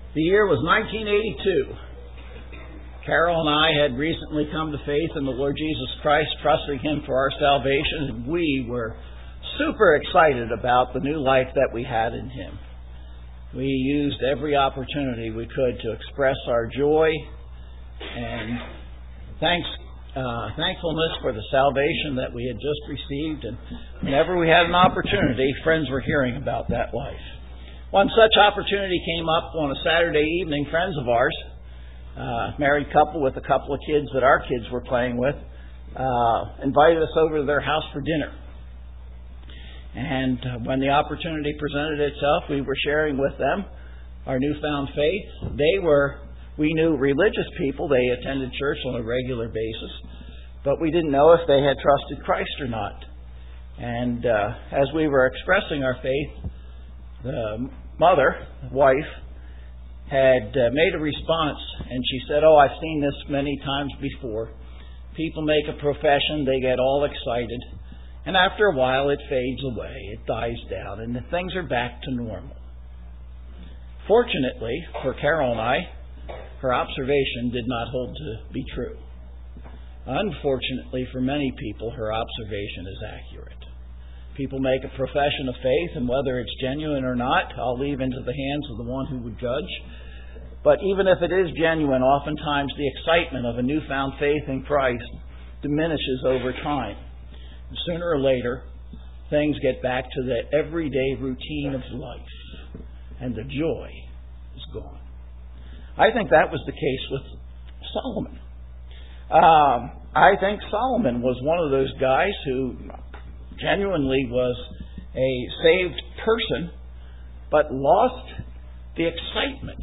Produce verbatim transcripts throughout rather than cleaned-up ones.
The year was nineteen eighty-two. Carol and I had recently come to faith in the Lord Jesus Christ, trusting Him for our salvation, and we were super excited about the new life that we had in Him. We used every opportunity we could to express our joy and thanks, uh, thankfulness for the salvation that we had just received. And whenever we had an opportunity, friends were hearing about that life. One such opportunity came up on a Saturday evening. Friends of ours, uh, married couple with a couple of kids that our kids were playing with, uh, invited us over to their house for dinner. And uh, when the opportunity presented itself, we were sharing with them our newfound faith. They were, we knew, religious people. They attended church on a regular basis, but we didn't know if they had trusted Christ or not. And uh, as we were expressing our faith, the mother, wife, had uh, made a response, and she said, "Oh, I've seen this many times before. People make a profession, they get all excited, and after a while it fades away, it dies down, and things are back to normal." Fortunately for Carol and I, her observation did not hold to be true. Unfortunately for many people, her observation is accurate. People make a profession of faith, and whether it's genuine or not, I'll leave into the hands of the one who would judge. But even if it is genuine, oftentimes the excitement of a newfound faith in Christ diminishes over time. And sooner or later, things get back to the everyday routine of life, and the joy is gone. I think that was the case with Solomon. Um, I think Solomon was one of those guys who genuinely was a saved person, but lost the excitement,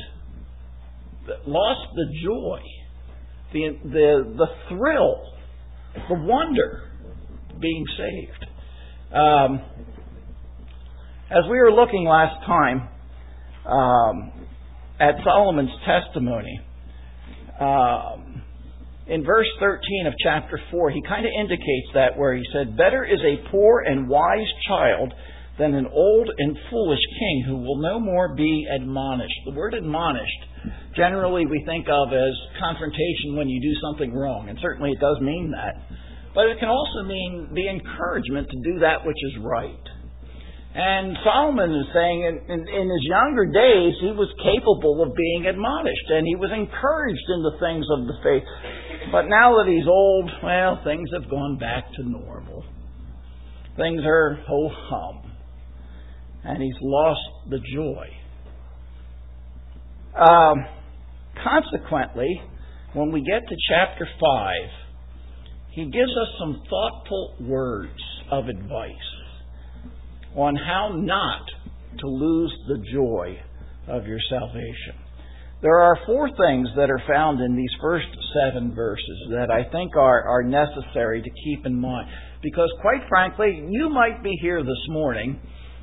lost the joy, the the the thrill, the wonder of being saved. Um, as we were looking last time um, at Solomon's testimony, um, in verse thirteen of chapter four, he kind of indicates that, where he said, "Better is a poor and wise child than an old and foolish king who will no more be admonished." The word admonished, generally we think of as confrontation when you do something wrong, and certainly it does mean that. But it can also mean the encouragement to do that which is right. And Solomon is saying in, in, in his younger days, he was capable of being admonished, and he was encouraged in the things of the faith. But now that he's old, well, things have gone back to normal. Things are ho-hum. And he's lost the joy. Um, consequently, when we get to chapter five, he gives us some thoughtful words of advice on how not to lose the joy of your salvation. There are four things that are found in these first seven verses that I think are, are necessary to keep in mind. Because quite frankly, you might be here this morning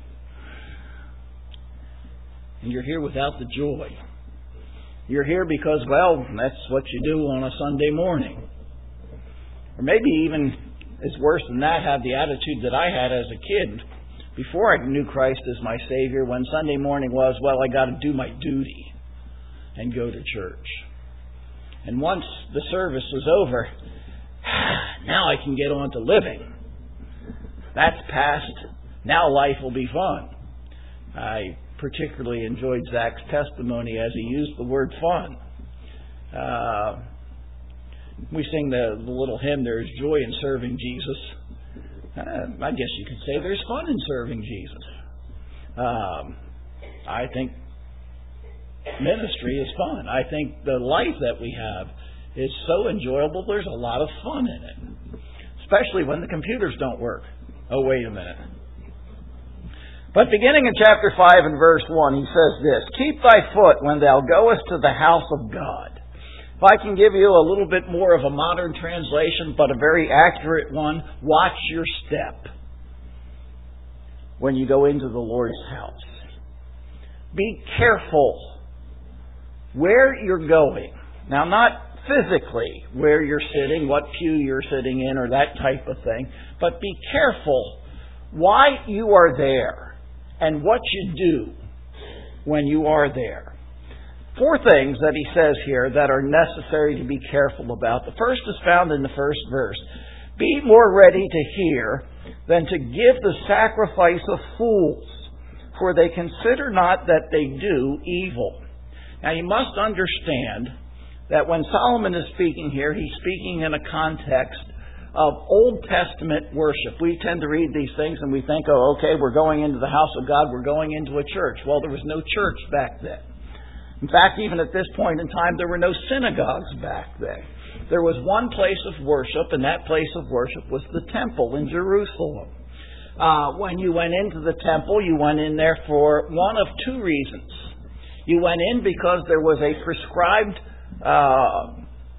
and you're here without the joy. You're here because, well, that's what you do on a Sunday morning. Or maybe even, it's worse than that, have the attitude that I had as a kid before I knew Christ as my Savior, when Sunday morning was, well, I got to do my duty and go to church. And once the service was over, now I can get on to living. That's past. Now life will be fun. I particularly enjoyed Zach's testimony as he used the word fun. Uh, we sing the, the little hymn, "There's joy in serving Jesus." Uh, I guess you could say there's fun in serving Jesus. Um, I think ministry is fun. I think the life that we have is so enjoyable, there's a lot of fun in it. Especially when the computers don't work. Oh, wait a minute. But beginning in chapter five and verse one, he says this, "Keep thy foot when thou goest to the house of God." If I can give you a little bit more of a modern translation, but a very accurate one, watch your step when you go into the Lord's house. Be careful where you're going. Now, not physically where you're sitting, what pew you're sitting in, or that type of thing, but be careful why you are there and what you do when you are there. four things that he says here that are necessary to be careful about. The first is found in the first verse. Be more ready to hear than to give the sacrifice of fools, for they consider not that they do evil. Now you must understand that when Solomon is speaking here, he's speaking in a context of Old Testament worship. We tend to read these things and we think, oh, okay, we're going into the house of God, we're going into a church. Well, there was no church back then. In fact, even at this point in time, there were no synagogues back then. There was one place of worship, and that place of worship was the temple in Jerusalem. Uh, when you went into the temple, you went in there for one of two reasons. You went in because there was a prescribed uh,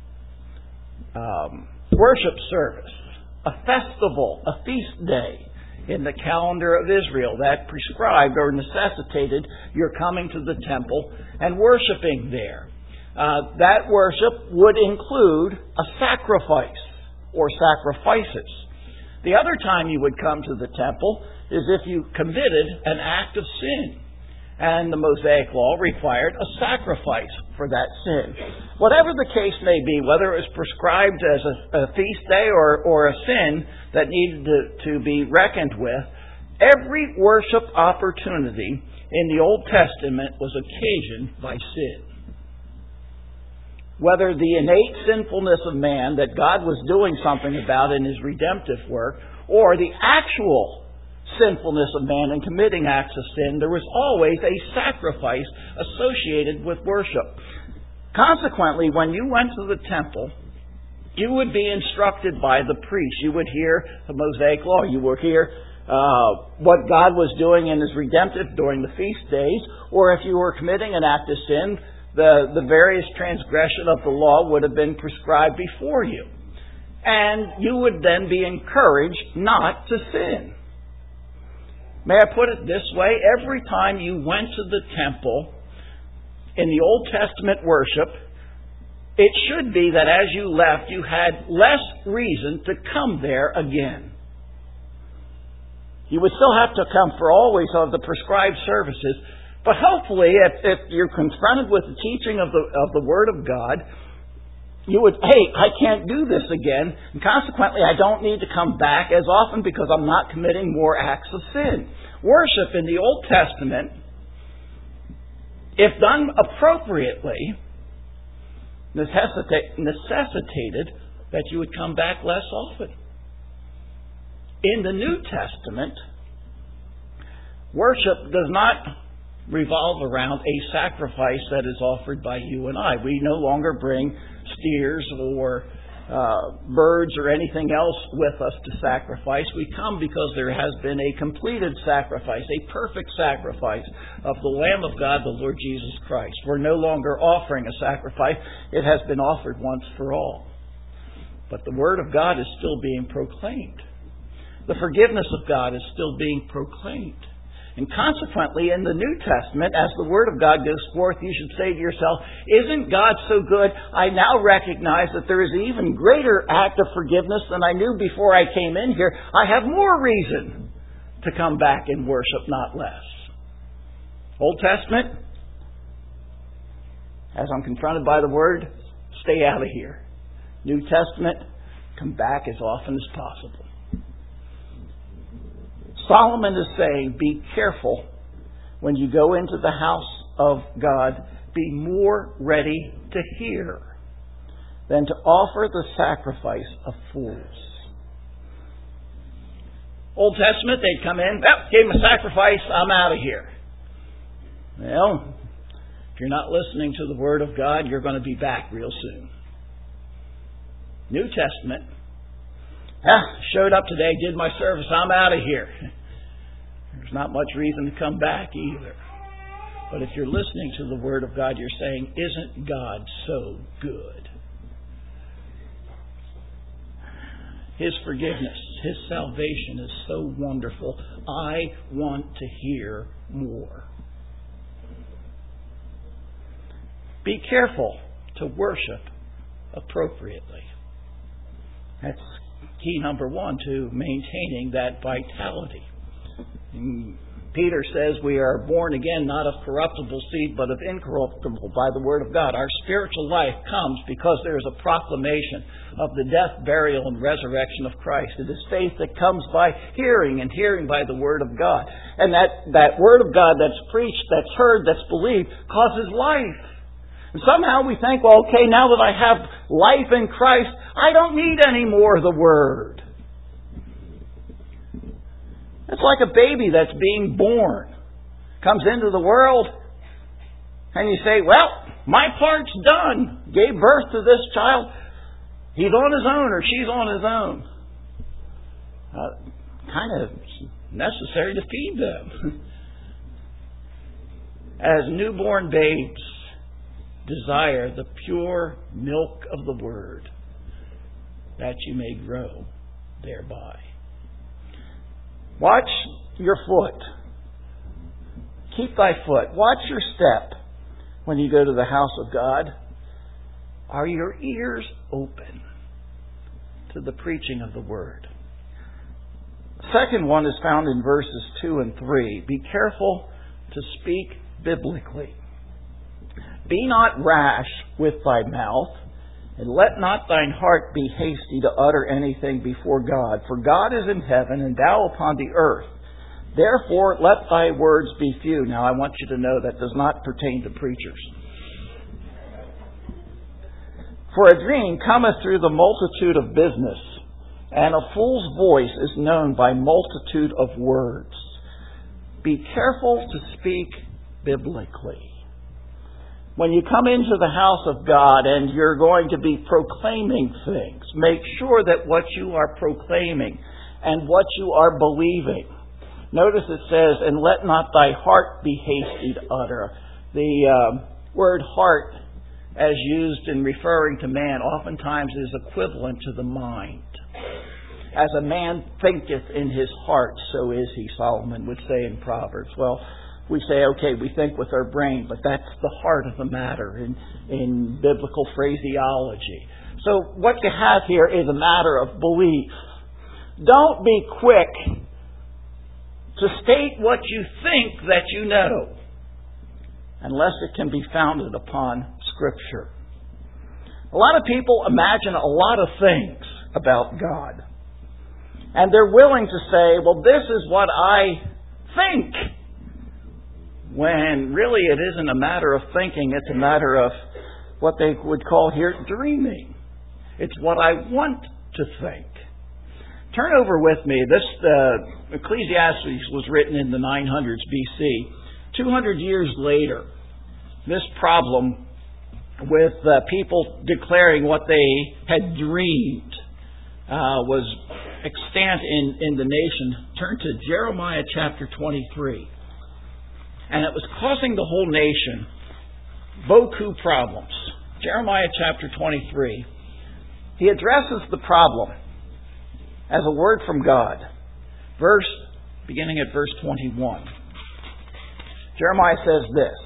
um, worship service, a festival, a feast day in the calendar of Israel that prescribed or necessitated your coming to the temple and worshiping there. Uh, that worship would include a sacrifice or sacrifices. The other time you would come to the temple is if you committed an act of sin. And the Mosaic Law required a sacrifice for that sin. Whatever the case may be, whether it was prescribed as a, a feast day or, or a sin that needed to, to be reckoned with, every worship opportunity in the Old Testament was occasioned by sin. Whether the innate sinfulness of man that God was doing something about in His redemptive work, or the actual sinfulness of man in committing acts of sin, there was always a sacrifice associated with worship. Consequently, when you went to the temple, you would be instructed by the priest. You would hear the Mosaic Law. You would hear uh, what God was doing in His redemptive during the feast days, or if you were committing an act of sin, the, the various transgression of the law would have been prescribed before you. And you would then be encouraged not to sin. May I put it this way? Every time you went to the temple in the Old Testament worship, it should be that as you left, you had less reason to come there again. You would still have to come for always of the prescribed services, but hopefully, if, if you're confronted with the teaching of the of the Word of God, you would, hey, I can't do this again, and consequently I don't need to come back as often because I'm not committing more acts of sin. Worship in the Old Testament, if done appropriately, necessitate, necessitated that you would come back less often. In the New Testament, worship does not revolve around a sacrifice that is offered by you and I. We no longer bring steers or uh, birds or anything else with us to sacrifice. We come because there has been a completed sacrifice, a perfect sacrifice of the Lamb of God, the Lord Jesus Christ. We're no longer offering a sacrifice. It has been offered once for all. But the Word of God is still being proclaimed. The forgiveness of God is still being proclaimed. And consequently, in the New Testament, as the Word of God goes forth, you should say to yourself, isn't God so good? I now recognize that there is an even greater act of forgiveness than I knew before I came in here. I have more reason to come back and worship, not less. Old Testament, as I'm confronted by the Word, stay out of here. New Testament, come back as often as possible. Solomon is saying, be careful when you go into the house of God. Be more ready to hear than to offer the sacrifice of fools. Old Testament, they'd come in, well, gave him a sacrifice, I'm out of here. Well, if you're not listening to the Word of God, you're going to be back real soon. New Testament, ah, showed up today, did my service, I'm out of here. There's not much reason to come back either. But if you're listening to the Word of God, you're saying, isn't God so good? His forgiveness, His salvation is so wonderful. I want to hear more. Be careful to worship appropriately. That's key number one to maintaining that vitality. Peter says we are born again not of corruptible seed, but of incorruptible by the Word of God. Our spiritual life comes because there is a proclamation of the death, burial, and resurrection of Christ. It is faith that comes by hearing, and hearing by the Word of God. And that, that Word of God that's preached, that's heard, that's believed, causes life. And somehow we think, well, okay, now that I have life in Christ, I don't need any more of the Word. It's like a baby that's being born. Comes into the world, and you say, well, my part's done. Gave birth to this child. He's on his own, or she's on his own. Uh, kind of necessary to feed them. As newborn babes desire the pure milk of the Word, that you may grow thereby. Watch your foot. Keep thy foot. Watch your step when you go to the house of God. Are your ears open to the preaching of the Word? Second one is found in verses two and three. Be careful to speak biblically. Be not rash with thy mouth, and let not thine heart be hasty to utter anything before God. For God is in heaven, and thou upon the earth. Therefore let thy words be few. Now I want you to know that does not pertain to preachers. For a dream cometh through the multitude of business, and a fool's voice is known by multitude of words. Be careful to speak biblically. When you come into the house of God and you're going to be proclaiming things, make sure that what you are proclaiming and what you are believing. Notice it says, and let not thy heart be hasty to utter. The uh, word heart, as used in referring to man, oftentimes is equivalent to the mind. As a man thinketh in his heart, so is he, Solomon would say in Proverbs. Well, we say, okay, we think with our brain, but that's the heart of the matter in, in biblical phraseology. So what you have here is a matter of belief. Don't be quick to state what you think that you know, unless it can be founded upon Scripture. A lot of people imagine a lot of things about God. And they're willing to say, well, this is what I think. When really it isn't a matter of thinking, it's a matter of what they would call here dreaming. It's what I want to think. Turn over with me. This uh, Ecclesiastes was written in the nine hundreds B C. two hundred years later, this problem with uh, people declaring what they had dreamed uh, was extant in, in the nation. Turn to Jeremiah chapter twenty-three. And it was causing the whole nation beaucoup problems. Jeremiah chapter twenty-three. He addresses the problem as a word from God. Verse, beginning at verse twenty-one. Jeremiah says this,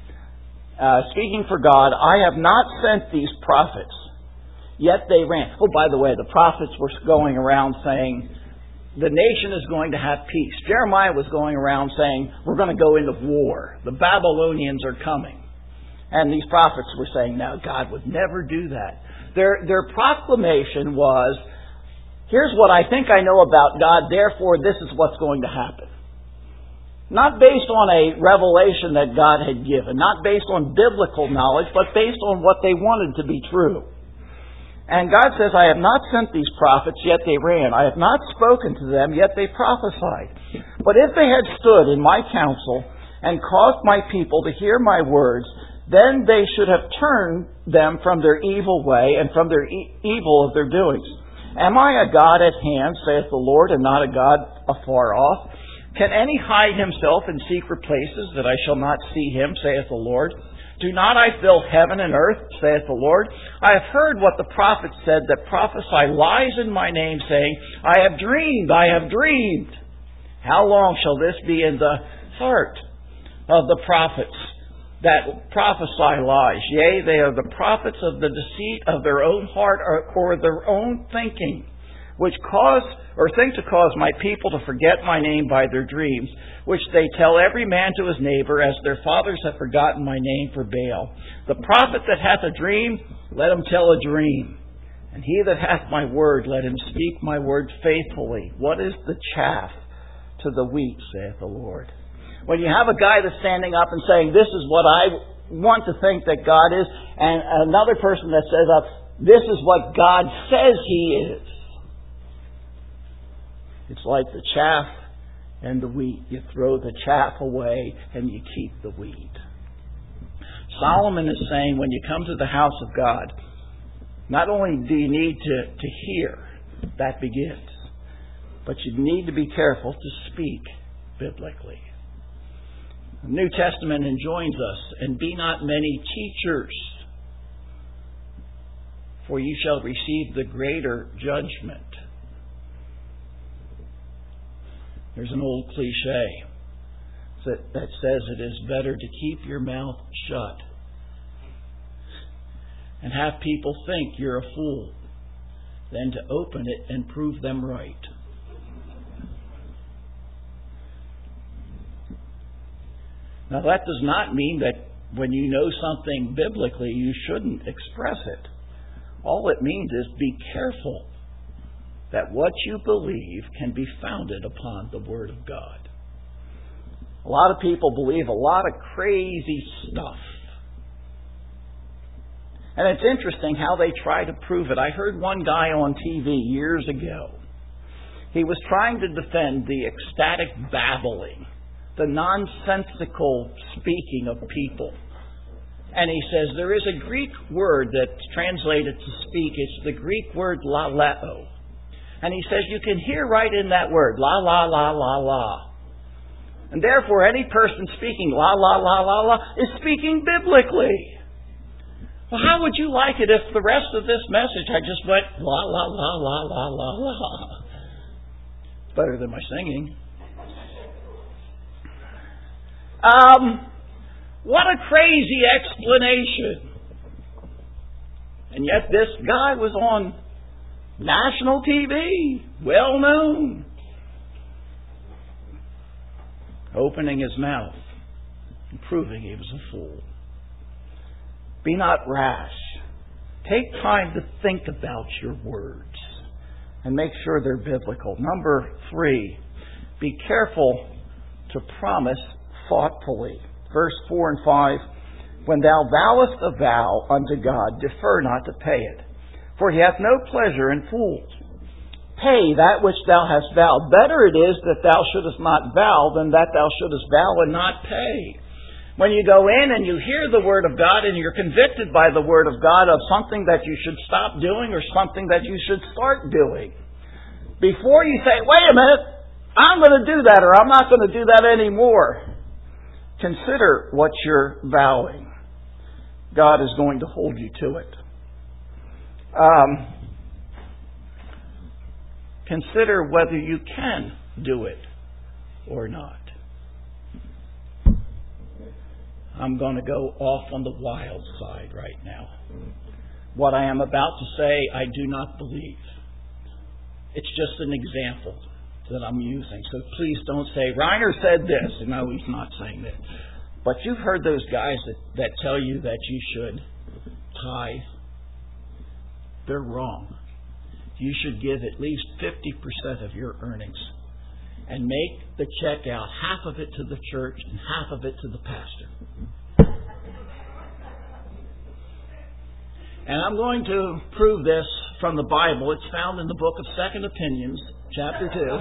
uh, speaking for God, I have not sent these prophets, yet they ran. Oh, by the way, the prophets were going around saying, the nation is going to have peace. Jeremiah was going around saying, we're going to go into war. The Babylonians are coming. And these prophets were saying, no, God would never do that. Their, their proclamation was, here's what I think I know about God, therefore this is what's going to happen. Not based on a revelation that God had given, not based on biblical knowledge, but based on what they wanted to be true. And God says, I have not sent these prophets, yet they ran. I have not spoken to them, yet they prophesied. But if they had stood in my counsel and caused my people to hear my words, then they should have turned them from their evil way and from their e- evil of their doings. Am I a God at hand, saith the Lord, and not a God afar off? Can any hide himself in secret places that I shall not see him, saith the Lord? Do not I fill heaven and earth, saith the Lord? I have heard what the prophets said that prophesy lies in my name, saying, I have dreamed, I have dreamed. How long shall this be in the heart of the prophets that prophesy lies? Yea, they are the prophets of the deceit of their own heart or, or their own thinking. which cause or think to cause my people to forget my name by their dreams, which they tell every man to his neighbor, as their fathers have forgotten my name for Baal. The prophet that hath a dream, let him tell a dream. And he that hath my word, let him speak my word faithfully. What is the chaff to the wheat, saith the Lord? When you have a guy that's standing up and saying, this is what I want to think that God is, and another person that says up, this is what God says He is. It's like the chaff and the wheat. You throw the chaff away and you keep the wheat. Solomon is saying, when you come to the house of God, not only do you need to, to hear, that begins, but you need to be careful to speak biblically. The New Testament enjoins us, and be not many teachers, for you shall receive the greater judgment. There's an old cliche that, that says it is better to keep your mouth shut and have people think you're a fool than to open it and prove them right. Now, that does not mean that when you know something biblically, you shouldn't express it. All it means is be careful that what you believe can be founded upon the Word of God. A lot of people believe a lot of crazy stuff. And it's interesting how they try to prove it. I heard one guy on T V years ago. He was trying to defend the ecstatic babbling, the nonsensical speaking of people. And he says there is a Greek word that's translated to speak. It's the Greek word laleo. And he says you can hear right in that word, la, la, la, la, la. And therefore any person speaking la, la, la, la, la is speaking biblically. Well, how would you like it if the rest of this message I just went la, la, la, la, la, la, la? Better than my singing. Um, what a crazy explanation. And yet this guy was on national T V, well known, opening his mouth and proving he was a fool. Be not rash. Take time to think about your words and make sure they're biblical. Number three, be careful to promise thoughtfully. Verse four and five, when thou vowest a vow unto God, defer not to pay it, for He hath no pleasure in fools. Pay that which thou hast vowed. Better it is that thou shouldest not vow than that thou shouldest vow and not pay. When you go in and you hear the Word of God and you're convicted by the Word of God of something that you should stop doing or something that you should start doing, before you say, wait a minute, I'm going to do that or I'm not going to do that anymore, consider what you're vowing. God is going to hold you to it. Um, consider whether you can do it or not. I'm going to go off on the wild side right now. What I am about to say, I do not believe. It's just an example that I'm using. So please don't say, Reiner said this. No, he's not saying that. But you've heard those guys that, that tell you that you should tithe. They're wrong. You should give at least fifty percent of your earnings and make the check out, half of it to the church and half of it to the pastor. And I'm going to prove this from the Bible. It's found in the book of Second Opinions, chapter two.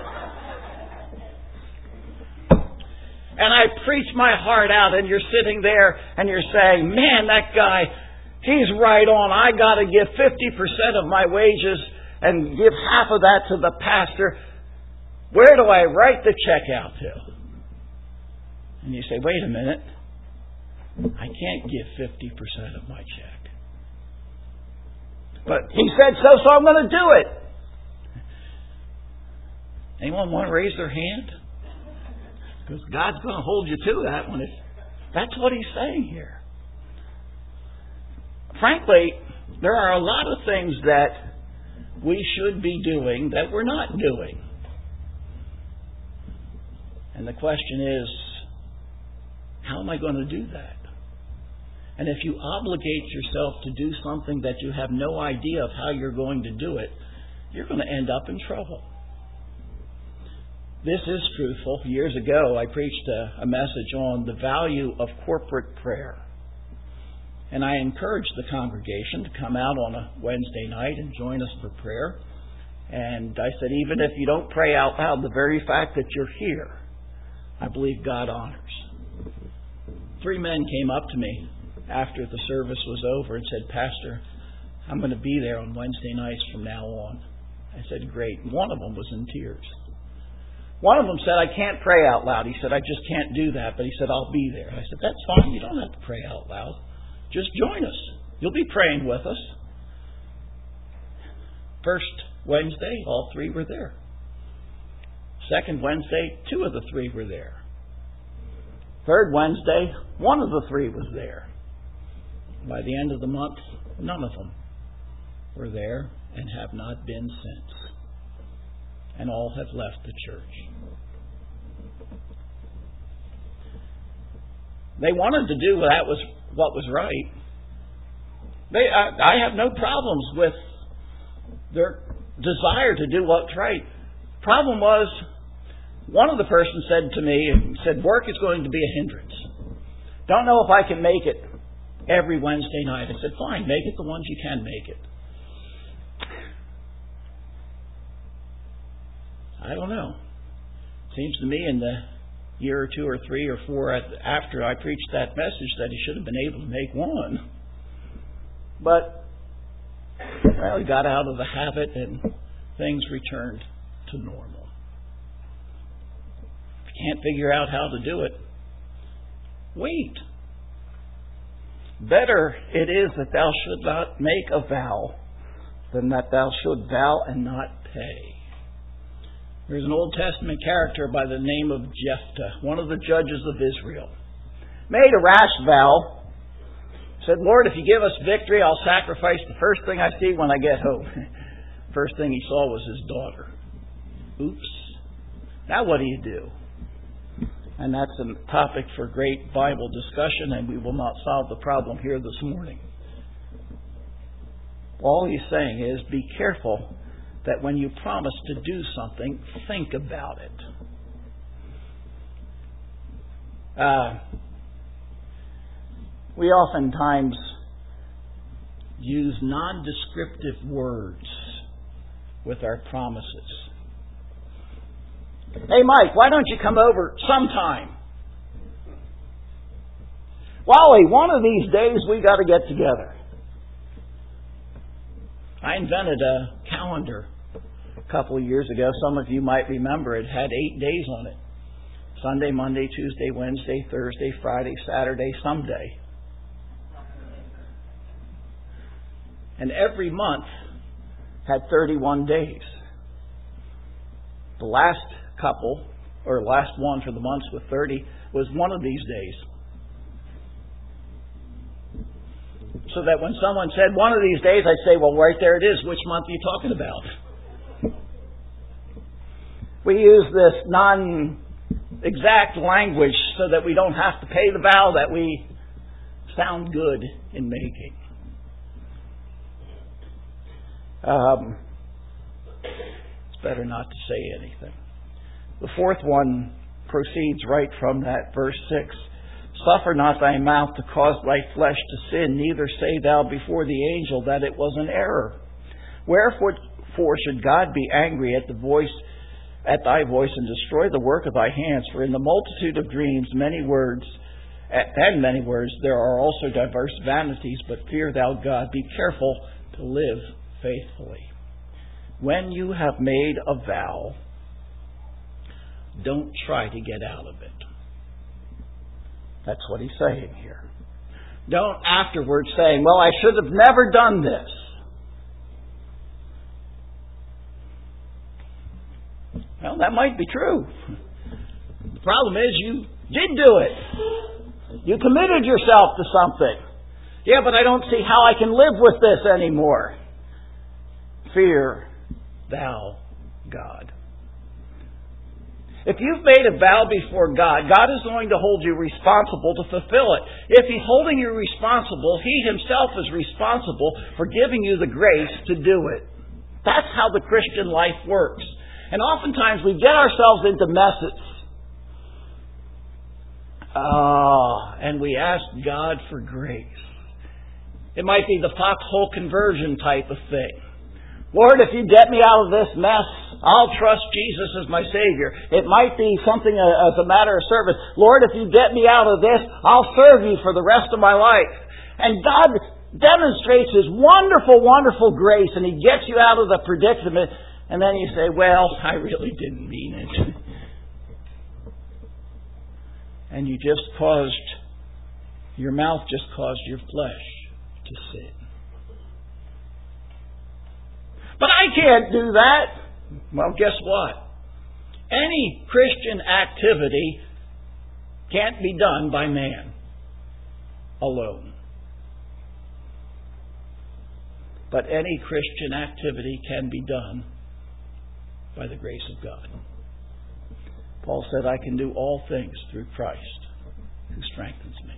And I preach my heart out, and you're sitting there and you're saying, man, that guy, he's right on. I got to give fifty percent of my wages and give half of that to the pastor. Where do I write the check out to? And you say, wait a minute. I can't give fifty percent of my check. But he said so, so I'm going to do it. Anyone want to raise their hand? Because God's going to hold you to that one. If that's what He's saying here. Frankly, there are a lot of things that we should be doing that we're not doing. And the question is, how am I going to do that? And if you obligate yourself to do something that you have no idea of how you're going to do it, you're going to end up in trouble. This is truthful. Years ago, I preached a, a message on the value of corporate prayer. And I encouraged the congregation to come out on a Wednesday night and join us for prayer. And I said, even if you don't pray out loud, the very fact that you're here, I believe God honors. Three men came up to me after the service was over and said, Pastor, I'm going to be there on Wednesday nights from now on. I said, great. One of them was in tears. One of them said, I can't pray out loud. He said, I just can't do that. But he said, I'll be there. I said, that's fine. You don't have to pray out loud. Just join us. You'll be praying with us. First Wednesday, all three were there. Second Wednesday, two of the three were there. Third Wednesday, one of the three was there. By the end of the month, none of them were there and have not been since. And all have left the church. They wanted to do that was what was right. They, I, I have no problems with their desire to do what's right. Problem was, one of the persons said to me, said, work is going to be a hindrance. Don't know if I can make it every Wednesday night. I said, fine, make it the ones you can make it. I don't know. Seems to me in the year or two or three or four after I preached that message that he should have been able to make one. But, well, he got out of the habit and things returned to normal. If you can't figure out how to do it, wait. Better it is that thou should not make a vow than that thou should vow and not pay. There's an Old Testament character by the name of Jephthah, one of the judges of Israel. Made a rash vow. Said, Lord, if you give us victory, I'll sacrifice the first thing I see when I get home. First thing he saw was his daughter. Oops. Now what do you do? And that's a topic for great Bible discussion, and we will not solve the problem here this morning. All he's saying is, be careful that when you promise to do something, think about it. Uh, we oftentimes use non-descriptive words with our promises. Hey, Mike, why don't you come over sometime? Wally, one of these days we got to get together. I invented a calendar a couple of years ago. Some of you might remember it had eight days on it. Sunday, Monday, Tuesday, Wednesday, Thursday, Friday, Saturday, someday. And every month had thirty-one days. The last couple, or last one for the months with thirty, was one of these days. So that when someone said one of these days, I'd say, well, right there it is. Which month are you talking about? We use this non-exact language so that we don't have to pay the vow that we sound good in making. Um, it's better not to say anything. The fourth one proceeds right from that, verse six. Suffer not thy mouth to cause thy flesh to sin, neither say thou before the angel that it was an error. Wherefore for should God be angry at the voice, at thy voice, and destroy the work of thy hands? For in the multitude of dreams many words, and many words, there are also diverse vanities, but fear thou God. Be careful to live faithfully. When you have made a vow, don't try to get out of it. That's what he's saying here. Don't afterwards say, well, I should have never done this. Well, that might be true. The problem is you did do it. You committed yourself to something. Yeah, but I don't see how I can live with this anymore. Fear thou God? If you've made a vow before God, God is going to hold you responsible to fulfill it. If He's holding you responsible, He Himself is responsible for giving you the grace to do it. That's how the Christian life works. And oftentimes we get ourselves into messes. Ah, and we ask God for grace. It might be the foxhole conversion type of thing. Lord, if you get me out of this mess, I'll trust Jesus as my Savior. It might be something as a matter of service. Lord, if you get me out of this, I'll serve you for the rest of my life. And God demonstrates His wonderful, wonderful grace, and He gets you out of the predicament. And then you say, well, I really didn't mean it. And you just caused, your mouth just caused your flesh to sin. But I can't do that. Well, guess what? Any Christian activity can't be done by man alone. But any Christian activity can be done by the grace of God. Paul said, I can do all things through Christ who strengthens me.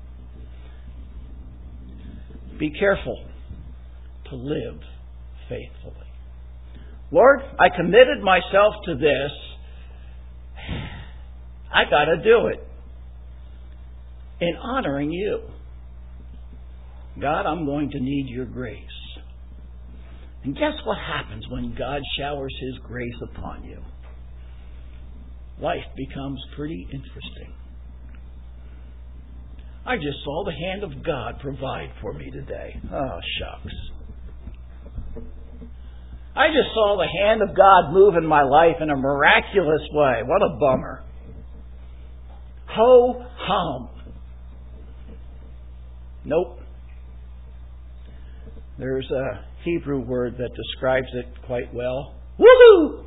Be careful to live faithfully. Lord, I committed myself to this. I got to do it in honoring you. God, I'm going to need your grace. And guess what happens when God showers His grace upon you? Life becomes pretty interesting. I just saw the hand of God provide for me today. Oh, shucks. I just saw the hand of God move in my life in a miraculous way. What a bummer. Ho hum. Nope. There's a Hebrew word that describes it quite well. Woohoo!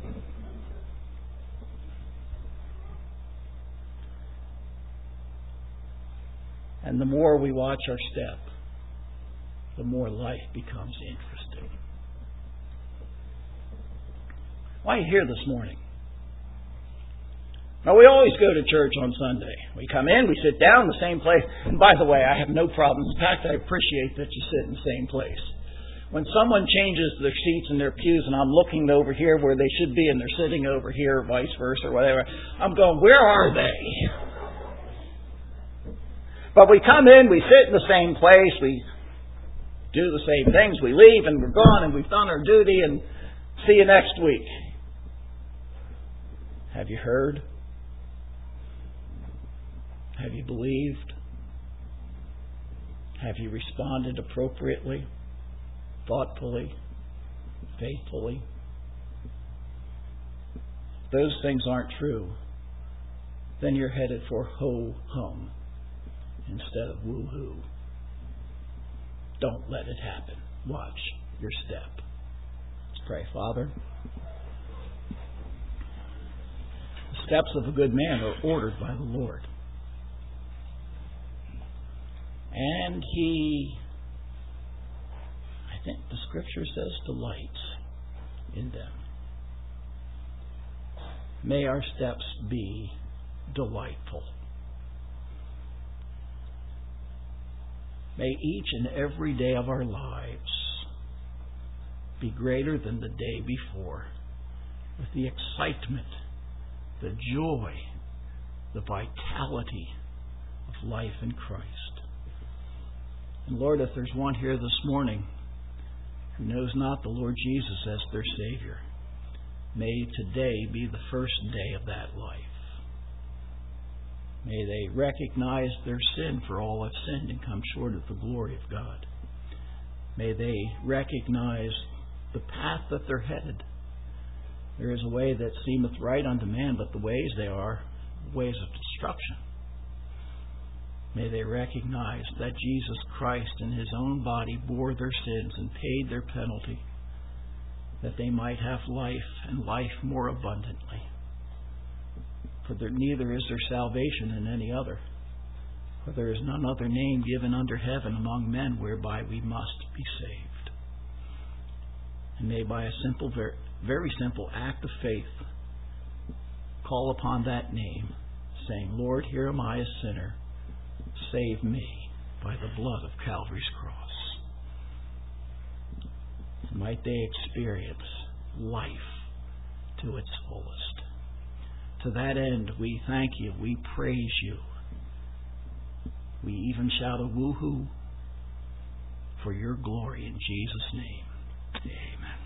And the more we watch our step, the more life becomes interesting. Why are you here this morning? Now, we always go to church on Sunday. We come in, we sit down in the same place. And by the way, I have no problems. In fact, I appreciate that you sit in the same place. When someone changes their seats and their pews and I'm looking over here where they should be and they're sitting over here, or vice versa, or whatever, I'm going, where are they? But we come in, we sit in the same place, we do the same things, we leave and we're gone and we've done our duty and see you next week. Have you heard? Have you believed? Have you responded appropriately, thoughtfully, faithfully? If those things aren't true, then you're headed for ho-hum instead of woo-hoo. Don't let it happen. Watch your step. Let's pray. Father, the steps of a good man are ordered by the Lord. And He, I think the Scripture says, delights in them. May our steps be delightful. May each and every day of our lives be greater than the day before, with the excitement, the joy, the vitality of life in Christ. And Lord, if there's one here this morning who knows not the Lord Jesus as their Savior, may today be the first day of that life. May they recognize their sin, for all have sinned and come short of the glory of God. May they recognize the path that they're headed. There is a way that seemeth right unto man, but the ways they are ways of destruction. May they recognize that Jesus Christ in His own body bore their sins and paid their penalty, that they might have life and life more abundantly. For there neither is there salvation in any other, for there is none other name given under heaven among men whereby we must be saved. And may by a simple, very, very simple act of faith, call upon that name, saying, Lord, here am I a sinner. Save me by the blood of Calvary's cross. Might they experience life to its fullest. To that end, we thank you. We praise you. We even shout a woo-hoo for your glory in Jesus' name. Amen.